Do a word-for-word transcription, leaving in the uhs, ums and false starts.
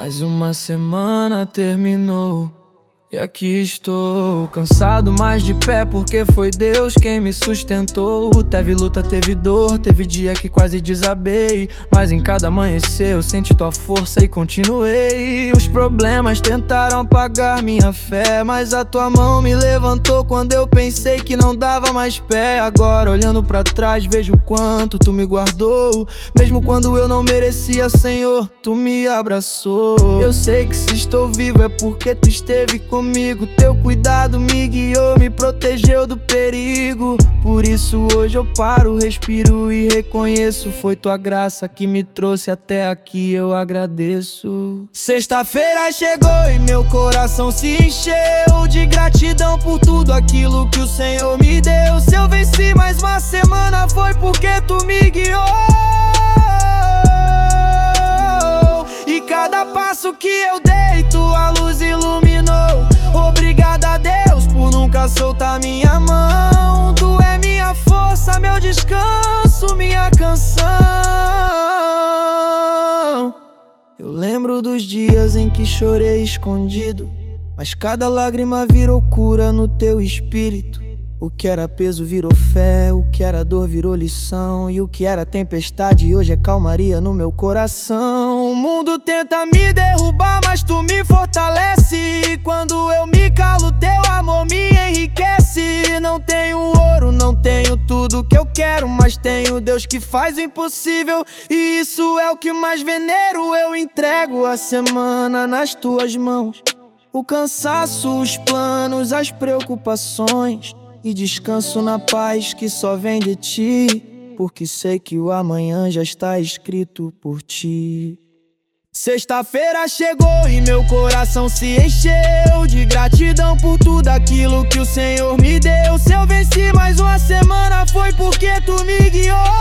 Mais uma semana terminou e aqui estou, cansado, mas de pé, porque foi Deus quem me sustentou. Teve luta, teve dor, teve dia que quase desabei, mas em cada amanhecer eu senti tua força e continuei. Os problemas tentaram apagar minha fé, mas a tua mão me levantou quando eu pensei que não dava mais pé. Agora olhando pra trás vejo o quanto tu me guardou, mesmo quando eu não merecia, Senhor, tu me abraçou. Eu sei que se estou vivo é porque tu esteve comigo Comigo, teu cuidado me guiou, me protegeu do perigo. Por isso hoje eu paro, respiro e reconheço, foi tua graça que me trouxe até aqui, eu agradeço. Sexta-feira chegou e meu coração se encheu de gratidão por tudo aquilo que o Senhor me deu. Se eu venci mais uma semana foi porque tu me guiou, e cada passo que eu dei tua luz iluminou. Obrigado a Deus por nunca soltar minha mão. Tu é minha força, meu descanso, minha canção. Eu lembro dos dias em que chorei escondido, mas cada lágrima virou cura no teu espírito. O que era peso virou fé, o que era dor virou lição, e o que era tempestade hoje é calmaria no meu coração. O mundo tenta me derrubar, mas tu me fortalece, e quando eu me calo teu amor me enriquece. Não tenho ouro, não tenho tudo que eu quero, mas tenho Deus que faz o impossível, e isso é o que mais venero. Eu entrego a semana nas tuas mãos, o cansaço, os planos, as preocupações, e descanso na paz que só vem de ti, porque sei que o amanhã já está escrito por ti. Sexta-feira chegou e meu coração se encheu de gratidão por tudo aquilo que o Senhor me deu. Se eu venci mais uma semana foi porque tu me guiou,